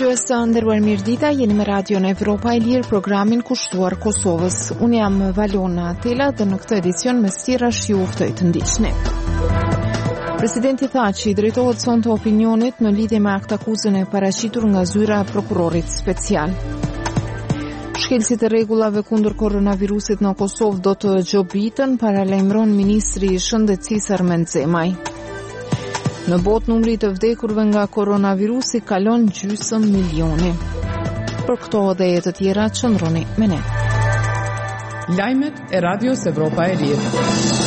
Dëgjues të nderuar, mirëdita, jeni me Radion Evropa e Lirë, programin kushtuar Kosovës. Unë jam Valona Atela dhe në këtë edicion me stirash ju ftoj të ndiqni. Presidenti tha që i drejtohet sonte opinionit në lidhje me aktakuzën e paraqitur nga zyra e prokurorit special. Shkelësit e rregullave kundër koronavirusit në Kosovë do të gjobitën, paralajmëron ministri i Shëndetësisë Armend Zemaj. Në botë numri të vdekurve nga koronavirusi kalon gjysmë milioni. Për këto dhe të tjera qëndroni me ne. Lajmet e Radios Evropa e Lirë.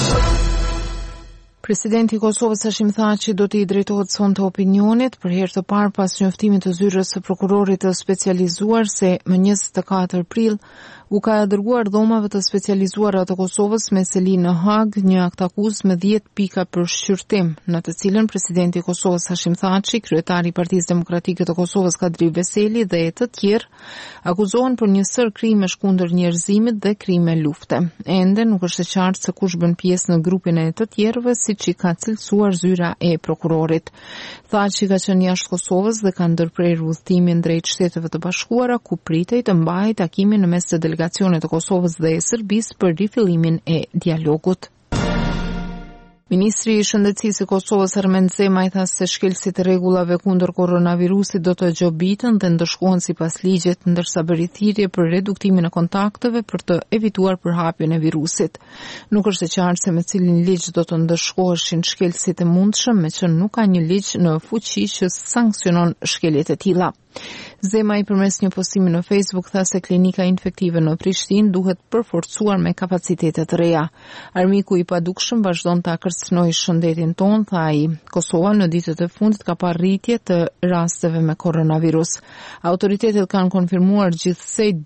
Presidenti i Kosovës Hashim Thaçi do t'i drejtohet sonte opinionit për herë të parë pas njoftimit të zyrës së prokurorit të specializuar se më 24 prill u ka dërguar dhomave të specializuara të Kosovës me seli në Hag një aktakuzë me 10 pika për shqyrtim, në të cilën presidenti i Kosovës Hashim Thaçi, kryetari i Partisë Demokratike të Kosovës Kadri Veseli dhe të tjerë akuzohen për një sër krimesh kundër njerëzimit dhe krime lufte. Ende nuk është e qartë se kush bën pjesë në grupin e të tjerëve, siç i ka cilësuar zyra e prokurorit. Thaçi ka qenë jashtë Kosovës dhe ka ndërprerë udhëtimin drejt Shteteve të Bashkuara, ku pritej të mbajë takimin në mes të delegacionit të Kosovës dhe Serbisë për rifillimin e dialogut. Ministri i Shëndetësisë së Kosovës Armend Zemaj tha se shkelësit e rregullave kundër koronavirusit do të gjobitën dhe ndëshkohen sipas ligjit, ndërsa bëri thirrje për reduktimin e kontakteve për të evituar përhapjen e virusit. Nuk është e qartë se me cilin ligj do të ndëshkoheshin shkelësit e mundshëm, meqenëse nuk ka një ligj në fuqi që sanksionon shkeljet e tilla. Zemaj përmes një postimi në Facebook tha se klinika infektive në Prishtinë duhet përforcuar me kapacitete të reja. Armiku i padukshëm vazhdon ta kërcënojë shëndetin ton, tha ai. Kosova në ditët e fundit ka parë rritje të rasteve me koronavirus. Autoritetet kanë konfirmuar gjithsej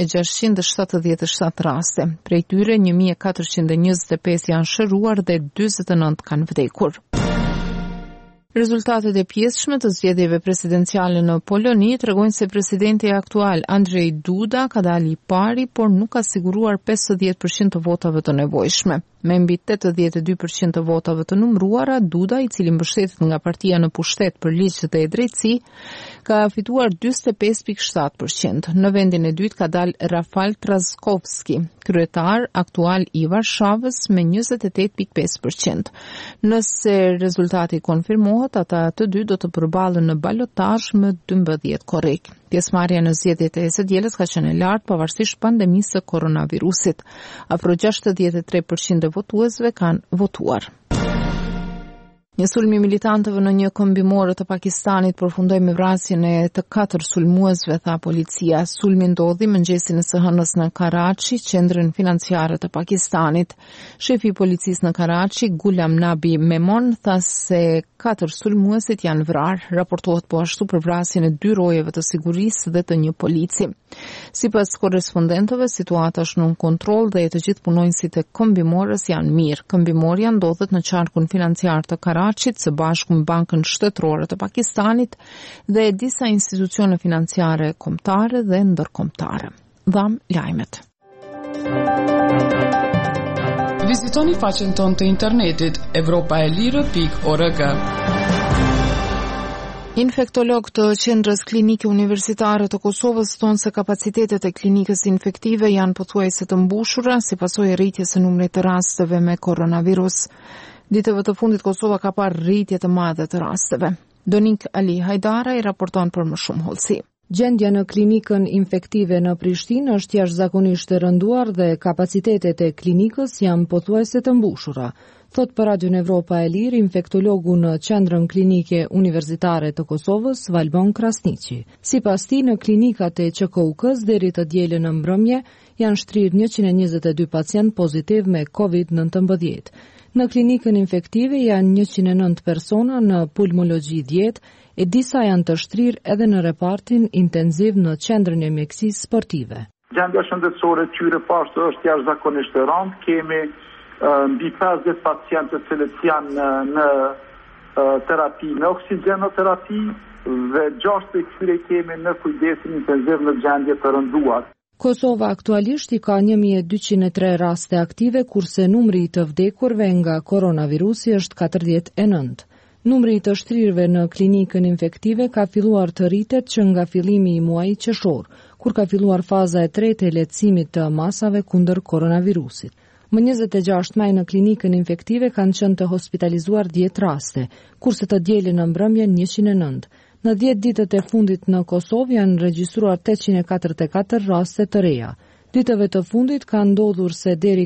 2677 raste. Prej tyre 1425 janë shëruar dhe 49 kanë vdekur. Rezultatet e pjesëshme të zgjedhjeve presidenciale në Poloni tregojnë se presidenti aktual Andrzej Duda ka dalë i pari, por nuk ka siguruar 50% të votave të nevojshme. Me mbi 82% të votave të numëruara, Duda, i cili mbështetet nga partia në pushtet për ligj dhe drejtësi, ka fituar 45.7%. Në vendin e dytë ka dalë Rafal Trzaskowski, kryetar aktual i Varshavës me 28.5%. Nëse rezultati konfirmohet, ata të dy do të përballen në balotazh me 12 korrik. Pjesëmarrja në zgjedhjet e së dielës ka qenë e lartë pavarësisht pandemisë së koronavirusit. Afro 63% e votuesve kanë votuar. Një sulm i militantëve në një kombimore të Pakistanit përfundoi me vrasjen e të 4 sulmuesve, tha policia. Sulmi ndodhi mëngjesin e së hënës në Karachi, qendrën financiare të Pakistanit. Shefi i policisë në Karachi, Gulam Nabi Memon, tha se 4 sulmuesit janë vrarë. Raportohet po ashtu për vrasjen e 2 rojeve të sigurisë dhe të një polici. Sipas korrespondentëve, situata është nën kontroll dhe të gjithë punonjësit e kombimores janë mirë. Kombimorja ndodhet në qarkun financiar të Karachit së bashku me Bankën Shtetërore të Pakistanit dhe disa institucione financiare kombëtare dhe ndërkombëtare. Dham lajmet. Vizitoni faqen tonë të internetit europaelire.org. Infektolog të Qendrës Klinike Universitare të Kosovës thonë se kapacitetet e klinikës infektive janë pothuajse të mbushura si pasojë e rritjes së numrit të rasteve me koronavirus. Ditëve të fundit Kosova ka parë rritje të madhe të rasteve. Donik Ali Hajdara i raporton për më shumë hollësi. Gjendja në klinikën infektive në Prishtinë është jashtëzakonisht e rënduar dhe kapacitetet e klinikës janë pothuajse të mbushura, thot për Radion Evropa e Lirë infektologu në Qendrën Klinike Universitare të Kosovës, Valbon Krasniqi. Sipas tij, në klinikat e QKUK-s deri të dielën në mbrëmje janë shtrirë 122 pacient pozitiv me COVID-19. Në klinikën infektive janë 109 persona, në pulmologji 10, e disa janë të shtrirë edhe në repartin intenziv në qendrën e mjekësisë sportive. Gjendja shëndetësore e tyre pashtë është jashtëzakonisht e rëndë. Kemi mbi 50 pacientë të cilët janë në terapi në oksigjenoterapi dhe 6 të këtyre kemi në kujdesin intenziv në gjendje të rënduar. Kosova aktualisht i ka 1203 raste aktive, kurse numri I të vdekurve nga koronavirusi është 49. Numri i të shtrirëve në klinikën infektive ka filluar të rritet që nga fillimi i muajit qershor, kur ka filluar faza e tretë e lehtësimit të masave kundër koronavirusit. Më 26 maj në klinikën infektive kanë qenë të hospitalizuar 10 raste, kurse të dielën në mbrëmje 109. Në 10 ditët e fundit në Kosovë janë regjistruar 844 raste të reja. Ditëve të fundit ka ndodhur se deri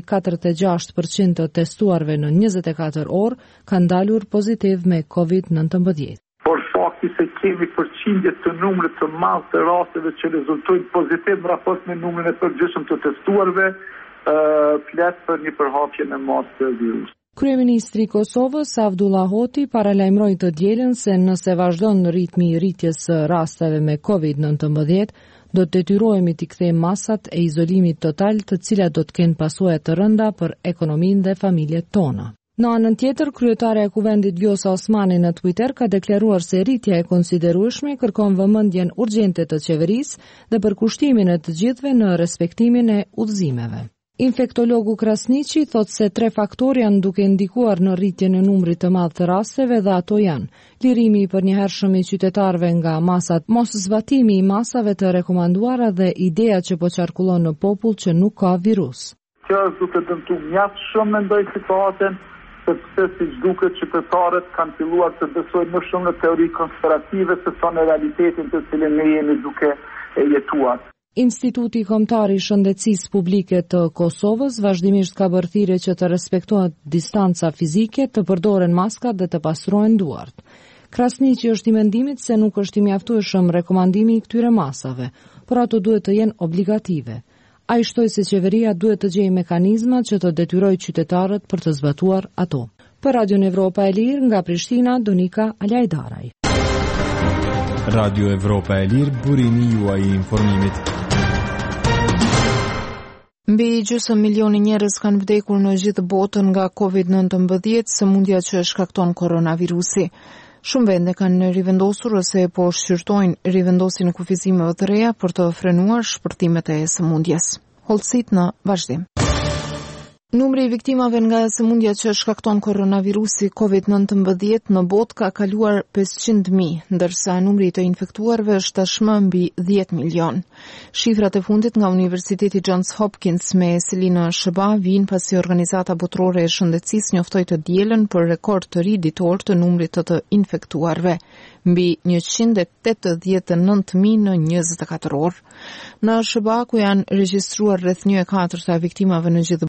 46% të testuarve në 24 orë kanë dalur pozitiv me COVID-19. Por fakti se kemi përqindje të numrit të madh të rasteve që rezultojnë pozitiv në raport me numrin e përgjithshëm të testuarve, flet për një përhapje në masë të virusit. Kryeministri i Kosovës, Avdullah Hoti, paralajmëroi të dielën se nëse vazhdon ritmi i rritjes së rasteve me COVID-19, do të detyrohemi t'i kthejmë masat e izolimit total, të cilat do të kenë pasojë të rënda për ekonominë dhe familjet tona. Në anën tjetër, kryetaria e Kuvendit Vjosa Osmani në Twitter ka deklaruar se rritja e konsiderueshme kërkon vëmendjen urgjente të qeverisë dhe përkushtimin e të gjithëve në respektimin e udhëzimeve. Infektologu Krasniqi thot se 3 faktorë janë duke ndikuar në rritjen e numrit të madh të rasteve dhe ato janë: lirimi i përnjëhershëm i qytetarëve nga masat, mos zbatimi i masave të rekomanduara dhe ideja që po qarkullon në popull që nuk ka virus. Kjo është duke dëmtuar mjaft shumë mendoj situatën, sepse siç duket qytetarët kanë filluar të besojnë më shumë në teori konspirative se sa në realitetin të cilin ne jemi duke e jetuar. Instituti Kombëtar i Shëndetësisë Publike të Kosovës vazhdimisht ka bërë thirrje që të respektohet distanca fizike, të përdoren maskat dhe të pastrohen duart. Krasniqi është i mendimit se nuk është i mjaftueshëm rekomandimi i këtyre masave, por ato duhet të jenë obligative. Ai shtoi se qeveria duhet të gjejë mekanizma që të detyrojë qytetarët për të zbatuar ato. Për Radio Evropa e Lirë nga Prishtina, Donika Alajdaraj. Radio Evropa e Lirë, burimi juaj i informimit. Mbi gjysmë milioni njerëz kanë vdekur në gjithë botën nga COVID-19, sëmundja që shkakton koronavirusi. Shumë vende kanë rivendosur ose po shqyrtojnë rivendosin e kufizimeve të reja për të frenuar shpërtimet e sëmundjes. Holtësit në vazhdim. Numri i viktimave nga sëmundja që shkakton koronavirusi COVID-19 në botë ka kaluar 500.000, ndërsa numri i të infektuarve është tashmë mbi 10 milion. Shifrat e fundit nga Universiteti Johns Hopkins me Selina Shëba vijnë pasi Organizata Botërore e Shëndetësisë njoftoi të dielën për rekord të ri ditor të numrit të infektuarve, mbi 189.000 në 24 orë. Në Shëba, ku janë regjistruar rreth 1/4 viktimave në gjithë